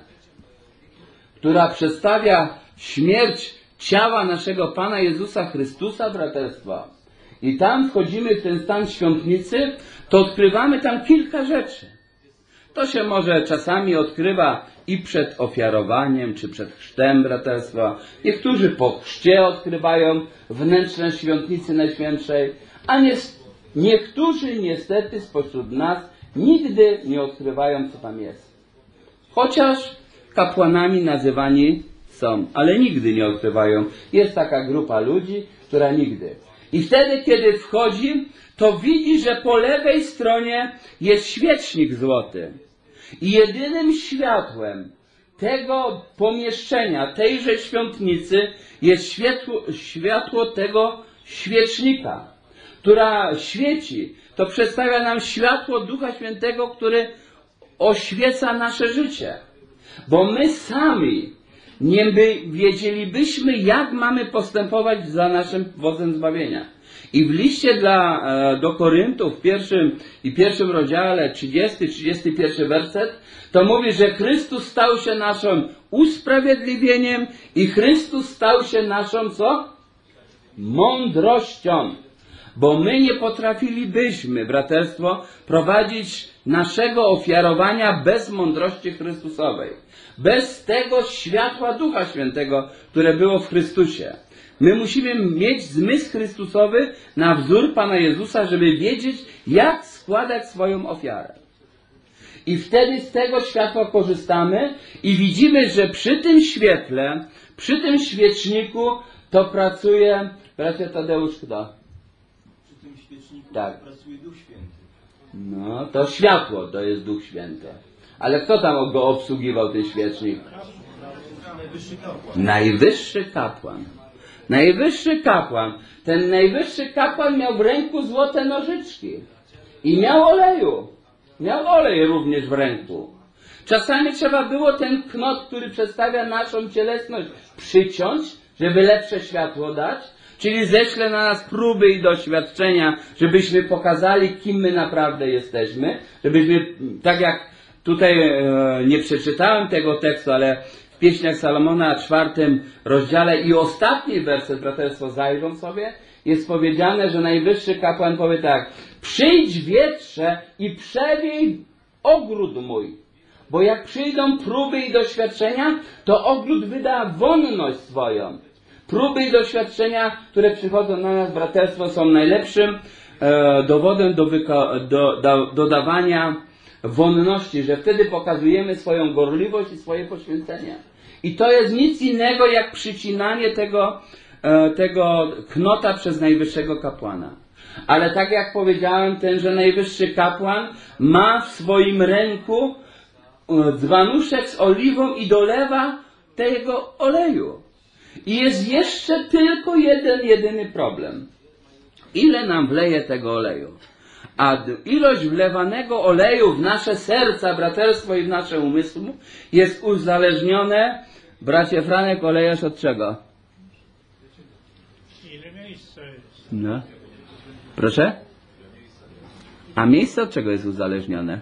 Speaker 1: która przedstawia śmierć ciała naszego Pana Jezusa Chrystusa, braterstwa, i tam wchodzimy w ten stan świątnicy, to odkrywamy tam kilka rzeczy. To się może czasami odkrywa i przed ofiarowaniem, czy przed chrztem, braterstwa. Niektórzy po chrzcie odkrywają wnętrze świątnicy Najświętszej, a niektórzy niestety spośród nas nigdy nie odkrywają, co tam jest. Chociaż kapłanami nazywani są, ale nigdy nie odkrywają. Jest taka grupa ludzi, która nigdy. I wtedy, kiedy wchodzi, to widzi, że po lewej stronie jest świecznik złoty. I jedynym światłem tego pomieszczenia, tejże świątnicy jest światło tego świecznika, która świeci. To przedstawia nam światło Ducha Świętego, który oświeca nasze życie. Bo my sami nie wiedzielibyśmy, jak mamy postępować za naszym wozem zbawienia. I w liście do Koryntów w pierwszym rozdziale, 30-31 werset, to mówi, że Chrystus stał się naszym usprawiedliwieniem i Chrystus stał się naszą, co? Mądrością. Bo my nie potrafilibyśmy, braterstwo, prowadzić naszego ofiarowania bez mądrości Chrystusowej. Bez tego światła Ducha Świętego, które było w Chrystusie. My musimy mieć zmysł Chrystusowy na wzór Pana Jezusa, żeby wiedzieć, jak składać swoją ofiarę. I wtedy z tego światła korzystamy i widzimy, że przy tym świetle, przy tym świeczniku to pracuje, bracie Tadeusz, kto?
Speaker 3: Przy tym świeczniku
Speaker 1: tak
Speaker 3: pracuje Duch Święty.
Speaker 1: No, to światło to jest Duch Święty. Ale kto tam go obsługiwał, ten świecznik?
Speaker 3: Najwyższy kapłan.
Speaker 1: Najwyższy kapłan. Najwyższy kapłan. Ten najwyższy kapłan miał w ręku złote nożyczki. I miał oleju. Miał olej również w ręku. Czasami trzeba było ten knot, który przedstawia naszą cielesność, przyciąć, żeby lepsze światło dać. Czyli ześle na nas próby i doświadczenia, żebyśmy pokazali, kim my naprawdę jesteśmy. Żebyśmy, tak jak tutaj nie przeczytałem tego tekstu, ale w Pieśniach Salomona, 4 rozdziale i ostatni werset, braterstwo, zajrzą sobie, jest powiedziane, że najwyższy kapłan powie tak: przyjdź wietrze i przewiej ogród mój. Bo jak przyjdą próby i doświadczenia, to ogród wyda wonność swoją. Próby i doświadczenia, które przychodzą na nas, braterstwo, są najlepszym dowodem do dodawania wonności, że wtedy pokazujemy swoją gorliwość i swoje poświęcenie. I to jest nic innego jak przycinanie tego knota przez najwyższego kapłana. Ale tak jak powiedziałem, tenże najwyższy kapłan ma w swoim ręku dzbanuszek z oliwą i dolewa tego oleju. I jest jeszcze tylko jedyny problem. Ile nam wleje tego oleju? A ilość wlewanego oleju w nasze serca, braterstwo i w nasze umysły jest uzależnione, bracie Franek, olejarz, od czego?
Speaker 4: Ile miejsca jest?
Speaker 1: No. Proszę? A miejsce od czego jest uzależnione?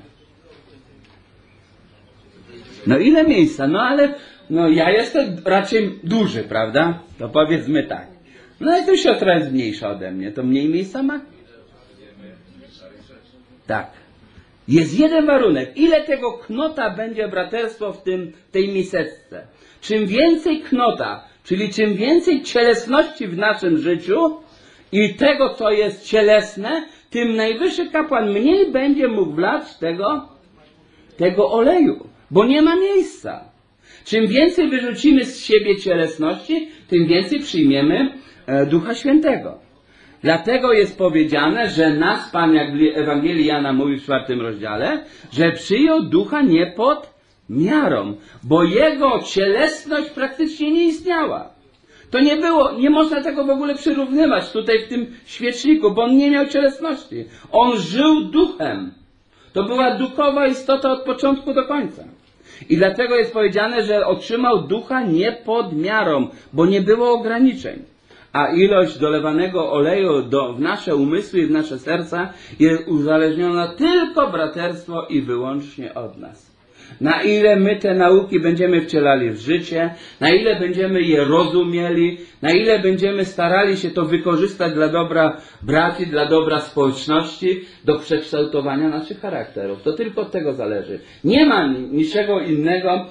Speaker 1: No ile miejsca? No ale ja jestem raczej duży, prawda? To powiedzmy tak. No i tu siostra jest mniejsza ode mnie. To mniej miejsca ma? Tak. Jest jeden warunek. Ile tego knota będzie, braterstwo, w tej miseczce? Czym więcej knota, czyli czym więcej cielesności w naszym życiu i tego, co jest cielesne, tym najwyższy kapłan mniej będzie mógł wlać tego oleju. Bo nie ma miejsca. Czym więcej wyrzucimy z siebie cielesności, tym więcej przyjmiemy Ducha Świętego. Dlatego jest powiedziane, że nas Pan, jak w Ewangelii Jana mówi w 4 rozdziale, że przyjął Ducha nie pod miarą, bo jego cielesność praktycznie nie istniała. To nie było, nie można tego w ogóle przyrównywać tutaj w tym świeczniku, bo on nie miał cielesności. On żył duchem. To była duchowa istota od początku do końca. I dlatego jest powiedziane, że otrzymał ducha nie pod miarą, bo nie było ograniczeń. A ilość dolewanego oleju w nasze umysły i w nasze serca jest uzależniona tylko, braterstwo, i wyłącznie od nas. Na ile my te nauki będziemy wcielali w życie, na ile będziemy je rozumieli, na ile będziemy starali się to wykorzystać dla dobra braci, dla dobra społeczności, do przekształtowania naszych charakterów. To tylko od tego zależy. Nie ma niczego innego,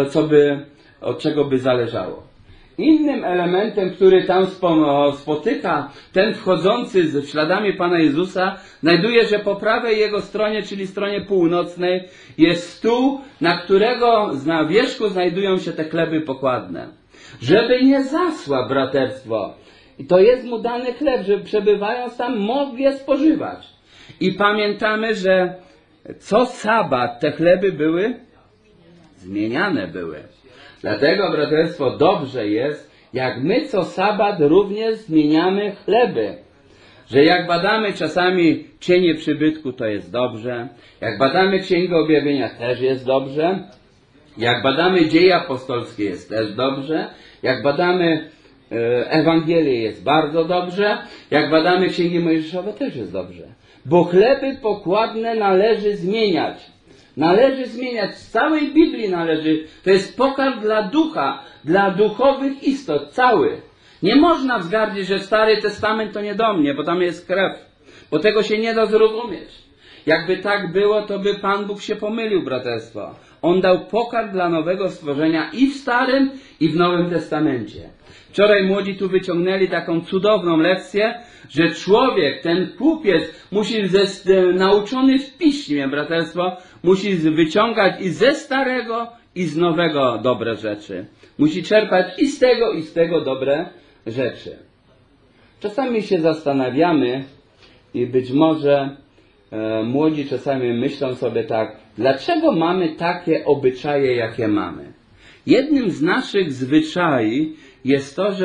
Speaker 1: od czego by zależało. Innym elementem, który tam spotyka ten wchodzący z śladami Pana Jezusa, znajduje, że po prawej jego stronie, czyli stronie północnej, jest stół, na którego na wierzchu znajdują się te chleby pokładne. Żeby nie zasła, braterstwo. I to jest mu dany chleb, żeby przebywając tam mógł je spożywać. I pamiętamy, że co sabat te chleby były? Zmieniane były. Dlatego, braterstwo, dobrze jest, jak my co sabat również zmieniamy chleby. Że jak badamy czasami cienie przybytku, to jest dobrze. Jak badamy Księgę Objawienia, też jest dobrze. Jak badamy Dzieje Apostolskie, jest też dobrze. Jak badamy Ewangelię, jest bardzo dobrze. Jak badamy Księgi Mojżeszowe, też jest dobrze. Bo chleby pokładne należy zmieniać. Należy zmieniać, z całej Biblii należy, to jest pokarm dla ducha, dla duchowych istot, cały. Nie można wzgardzić, że Stary Testament to nie do mnie, bo tam jest krew, bo tego się nie da zrozumieć. Jakby tak było, to by Pan Bóg się pomylił, braterstwo. On dał pokarm dla nowego stworzenia i w Starym, i w Nowym Testamencie. Wczoraj młodzi tu wyciągnęli taką cudowną lekcję, że człowiek, ten kupiec, musi nauczony w piśmie, braterstwo, musi wyciągać i ze starego, i z nowego dobre rzeczy. Musi czerpać i z tego dobre rzeczy. Czasami się zastanawiamy i być może młodzi czasami myślą sobie tak, dlaczego mamy takie obyczaje, jakie mamy? Jednym z naszych zwyczajów jest to,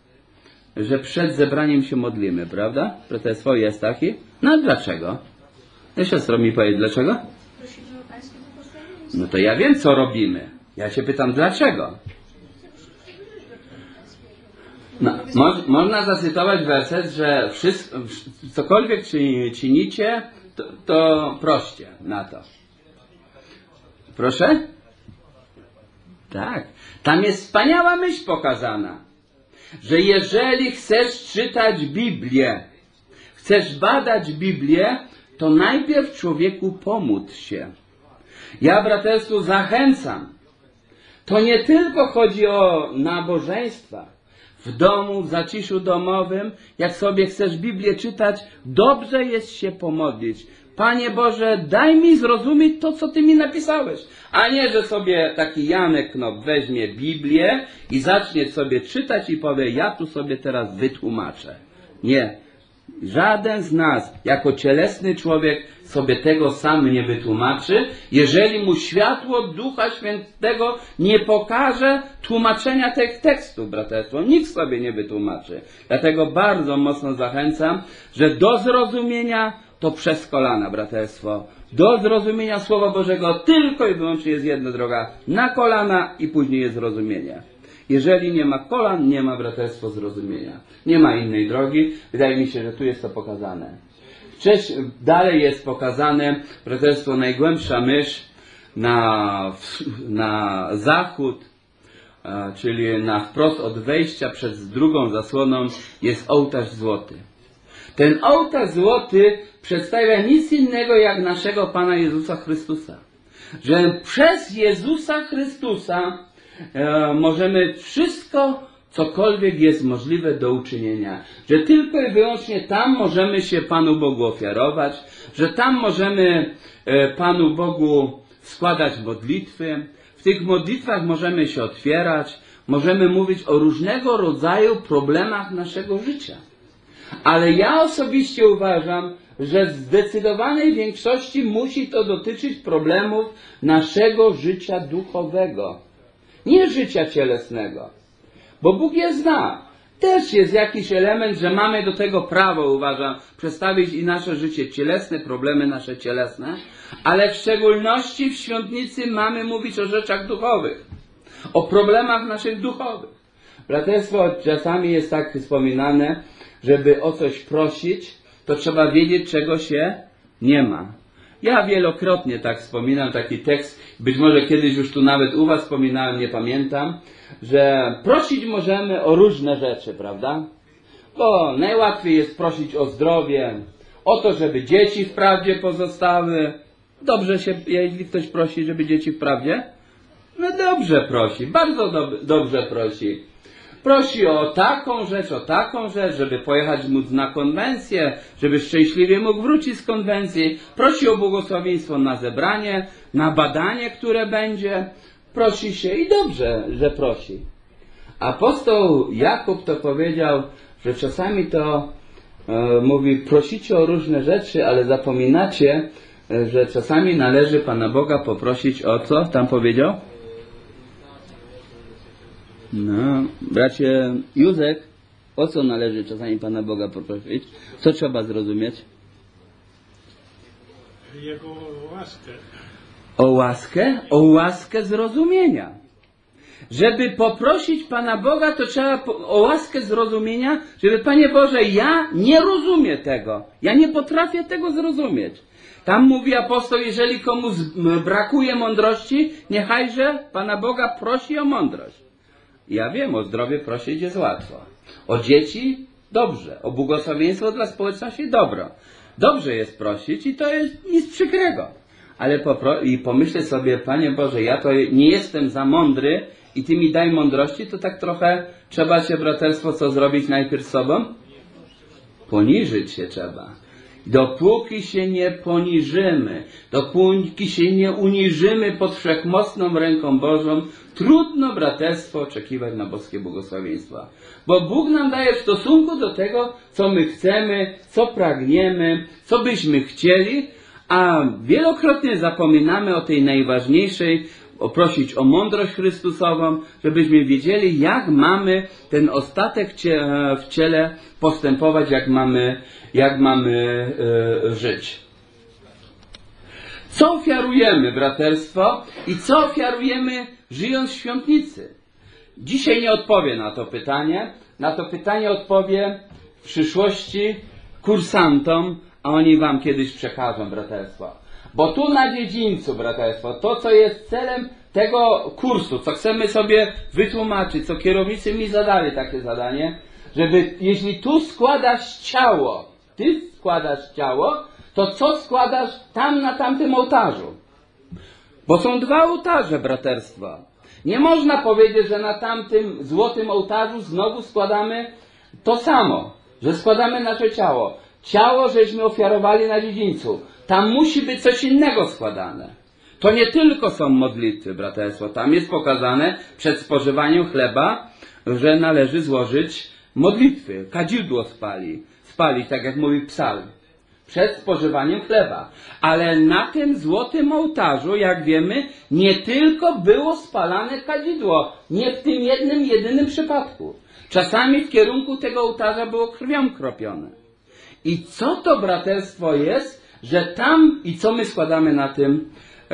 Speaker 1: że przed zebraniem się modlimy, prawda? Braterstwo jest taki? No dlaczego? No siostro mi powie, dlaczego?
Speaker 4: Prosimy o Pańskie błogosławieństwo.
Speaker 1: No to ja wiem, co robimy. Ja się pytam, dlaczego? No, można zacytować werset, że cokolwiek czynicie, to proście na to. Proszę? Tak. Tam jest wspaniała myśl pokazana, że jeżeli chcesz czytać Biblię, chcesz badać Biblię, to najpierw człowieku pomódl się. Ja braterstwu zachęcam. To nie tylko chodzi o nabożeństwa. W domu, w zaciszu domowym, jak sobie chcesz Biblię czytać, dobrze jest się pomodlić. Panie Boże, daj mi zrozumieć to, co Ty mi napisałeś. A nie, że sobie taki Janek Knop weźmie Biblię i zacznie sobie czytać i powie, ja tu sobie teraz wytłumaczę. Nie. Żaden z nas, jako cielesny człowiek, sobie tego sam nie wytłumaczy, jeżeli mu światło Ducha Świętego nie pokaże tłumaczenia tych tekstów, braterstwo. Nikt sobie nie wytłumaczy. Dlatego bardzo mocno zachęcam, że do zrozumienia to przez kolana, braterstwo. Do zrozumienia Słowa Bożego tylko i wyłącznie jest jedna droga. Na kolana i później jest zrozumienie. Jeżeli nie ma kolan, nie ma, braterstwo, zrozumienia. Nie ma innej drogi. Wydaje mi się, że tu jest to pokazane. Dalej jest pokazane, braterstwo, najgłębsza myśl na zachód, czyli na wprost od wejścia przed drugą zasłoną jest ołtarz złoty. Ten ołtarz złoty przedstawia nic innego jak naszego Pana Jezusa Chrystusa. Że przez Jezusa Chrystusa możemy wszystko, cokolwiek jest możliwe do uczynienia. Że tylko i wyłącznie tam możemy się Panu Bogu ofiarować, że tam możemy Panu Bogu składać modlitwy. W tych modlitwach możemy się otwierać, możemy mówić o różnego rodzaju problemach naszego życia. Ale ja osobiście uważam, że w zdecydowanej większości musi to dotyczyć problemów naszego życia duchowego. Nie życia cielesnego. Bo Bóg je zna. Też jest jakiś element, że mamy do tego prawo, uważam, przedstawić i nasze życie cielesne, problemy nasze cielesne, ale w szczególności w świątnicy mamy mówić o rzeczach duchowych. O problemach naszych duchowych. Braterstwo czasami jest tak wspominane, żeby o coś prosić, to trzeba wiedzieć, czego się nie ma. Ja wielokrotnie tak wspominam taki tekst, być może kiedyś już tu nawet u was wspominałem, nie pamiętam, że prosić możemy o różne rzeczy, prawda? Bo najłatwiej jest prosić o zdrowie, o to, żeby dzieci w prawdzie pozostały. Dobrze się, jeśli ktoś prosi, żeby dzieci w prawdzie? No dobrze prosi, bardzo dobrze prosi. Prosi o taką rzecz, żeby pojechać móc na konwencję, żeby szczęśliwie mógł wrócić z konwencji. Prosi o błogosławieństwo na zebranie, na badanie, które będzie. Prosi się i dobrze, że prosi. Apostoł Jakub to powiedział, że czasami to mówi, prosicie o różne rzeczy, ale zapominacie, że czasami należy Pana Boga poprosić o co? Tam powiedział? No, bracie Józek, o co należy czasami Pana Boga poprosić? Co trzeba zrozumieć?
Speaker 5: Jego łaskę.
Speaker 1: O łaskę? O łaskę zrozumienia. Żeby poprosić Pana Boga, to trzeba o łaskę zrozumienia, żeby Panie Boże, ja nie rozumiem tego. Ja nie potrafię tego zrozumieć. Tam mówi apostoł, jeżeli komuś brakuje mądrości, niechajże Pana Boga prosi o mądrość. Ja wiem, o zdrowie prosić jest łatwo. O dzieci dobrze. O błogosławieństwo dla społeczności dobro. Dobrze jest prosić i to jest nic przykrego. Ale pomyślę sobie, Panie Boże, ja to nie jestem za mądry i Ty mi daj mądrości, to tak trochę trzeba się, braterstwo, co zrobić najpierw sobą? Poniżyć się trzeba. Dopóki się nie poniżymy, dopóki się nie uniżymy pod wszechmocną ręką Bożą, trudno, braterstwo, oczekiwać na boskie błogosławieństwa. Bo Bóg nam daje w stosunku do tego, co my chcemy, co pragniemy, co byśmy chcieli, a wielokrotnie zapominamy o tej najważniejszej, prosić o mądrość Chrystusową, żebyśmy wiedzieli, jak mamy ten ostatek w ciele postępować, jak mamy żyć. Co ofiarujemy, braterstwo, i co ofiarujemy, żyjąc w świątnicy? Dzisiaj nie odpowie na to pytanie. Na to pytanie odpowie w przyszłości kursantom, a oni wam kiedyś przekażą, braterstwo. Bo tu na dziedzińcu, braterstwo, to co jest celem tego kursu, co chcemy sobie wytłumaczyć, co kierownicy mi zadali takie zadanie, żeby jeśli tu składasz ciało, ty składasz ciało, to co składasz tam na tamtym ołtarzu? Bo są dwa ołtarze, braterstwa. Nie można powiedzieć, że na tamtym złotym ołtarzu znowu składamy to samo, że składamy nasze ciało. Ciało, żeśmy ofiarowali na dziedzińcu. Tam musi być coś innego składane. To nie tylko są modlitwy, braterstwo. Tam jest pokazane przed spożywaniem chleba, że należy złożyć modlitwy. Kadzidło spalić, tak jak mówi psalm. Przed spożywaniem chleba. Ale na tym złotym ołtarzu, jak wiemy, nie tylko było spalane kadzidło. Nie w tym jedynym przypadku. Czasami w kierunku tego ołtarza było krwią kropione. I co to, braterstwo, jest, że tam i co my składamy na tym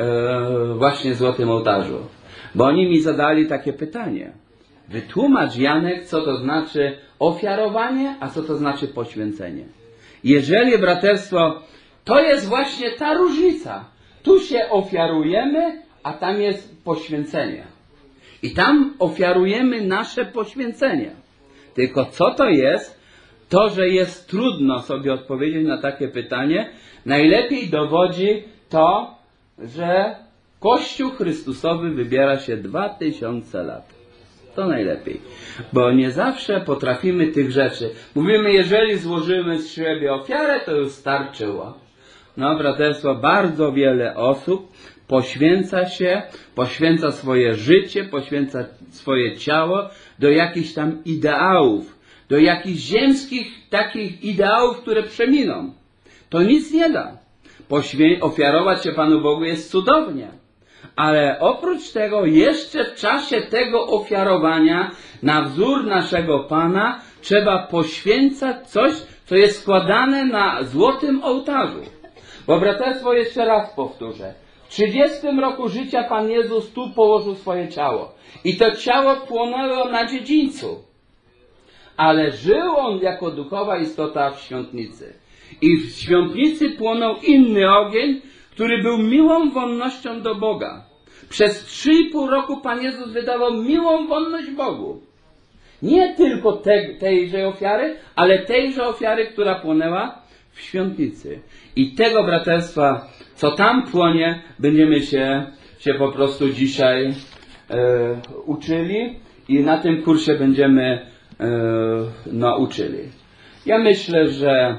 Speaker 1: właśnie złotym ołtarzu? Bo oni mi zadali takie pytanie. Wytłumacz, Janek, co to znaczy ofiarowanie, a co to znaczy poświęcenie. Jeżeli, braterstwo, to jest właśnie ta różnica. Tu się ofiarujemy, a tam jest poświęcenie. I tam ofiarujemy nasze poświęcenie. Tylko co to jest? To, że jest trudno sobie odpowiedzieć na takie pytanie, najlepiej dowodzi to, że Kościół Chrystusowy wybiera się 2000 lat. To najlepiej. Bo nie zawsze potrafimy tych rzeczy. Mówimy, jeżeli złożymy z siebie ofiarę, to już starczyło. No, braterstwo, bardzo wiele osób poświęca się, poświęca swoje życie, poświęca swoje ciało do jakichś tam ideałów, do jakichś ziemskich takich ideałów, które przeminą. To nic nie da. Ofiarować się Panu Bogu jest cudownie. Ale oprócz tego jeszcze w czasie tego ofiarowania na wzór naszego Pana trzeba poświęcać coś, co jest składane na złotym ołtarzu. Bo braterstwo, jeszcze raz powtórzę. W 30 roku życia Pan Jezus tu położył swoje ciało. I to ciało płonęło na dziedzińcu. Ale żył On jako duchowa istota w świątnicy. I w świątnicy płonął inny ogień, który był miłą wonnością do Boga. Przez 3,5 roku Pan Jezus wydawał miłą wonność Bogu. Nie tylko tejże ofiary, ale tejże ofiary, która płonęła w świątnicy. I tego, braterstwa, co tam płonie, będziemy się po prostu dzisiaj uczyli i na tym kursie będziemy nauczyli. Ja myślę, że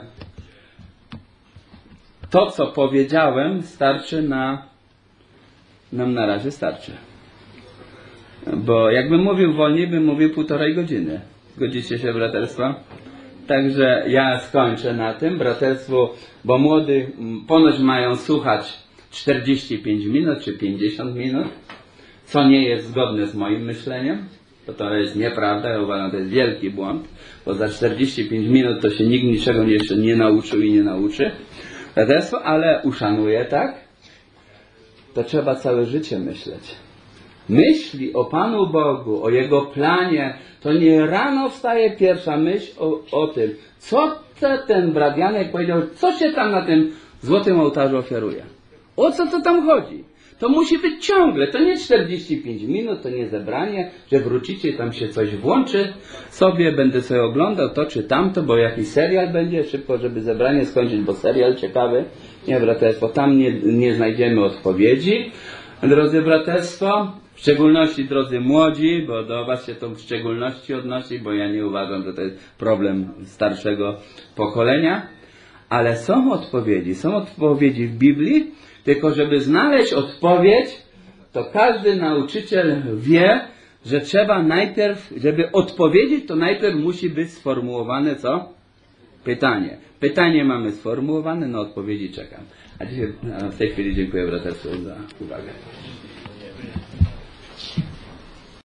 Speaker 1: to, co powiedziałem, starczy nam na razie starczy. Bo jakbym mówił wolniej, bym mówił 1,5 godziny. Zgodzicie się, braterstwa? Także ja skończę na tym, braterstwu, bo młodych ponoć mają słuchać 45 minut czy 50 minut, co nie jest zgodne z moim myśleniem. To jest nieprawda, ja uważam, to jest wielki błąd, bo za 45 minut to się nikt niczego jeszcze nie nauczył i nie nauczy. Braterstwo, ale uszanuję, tak? To trzeba całe życie myśleć. Myśli o Panu Bogu, o Jego planie, to nie rano wstaje pierwsza myśl o tym, co ten brat Janek powiedział, co się tam na tym złotym ołtarzu ofiaruje. O co to tam chodzi? To musi być ciągle, to nie 45 minut, to nie zebranie, że wrócicie, tam się coś włączy sobie, będę sobie oglądał to czy tamto, bo jakiś serial będzie, szybko, żeby zebranie skończyć, bo serial ciekawy. Nie, braterstwo, tam nie znajdziemy odpowiedzi. Drodzy braterstwo, w szczególności drodzy młodzi, bo do was się to w szczególności odnosi, bo ja nie uważam, że to jest problem starszego pokolenia, ale są odpowiedzi w Biblii, tylko żeby znaleźć odpowiedź, to każdy nauczyciel wie, że trzeba najpierw, żeby odpowiedzieć, to najpierw musi być sformułowane co? Pytanie. Pytanie mamy sformułowane, na odpowiedzi czekam. A dzisiaj w tej chwili dziękuję braterstwu za uwagę.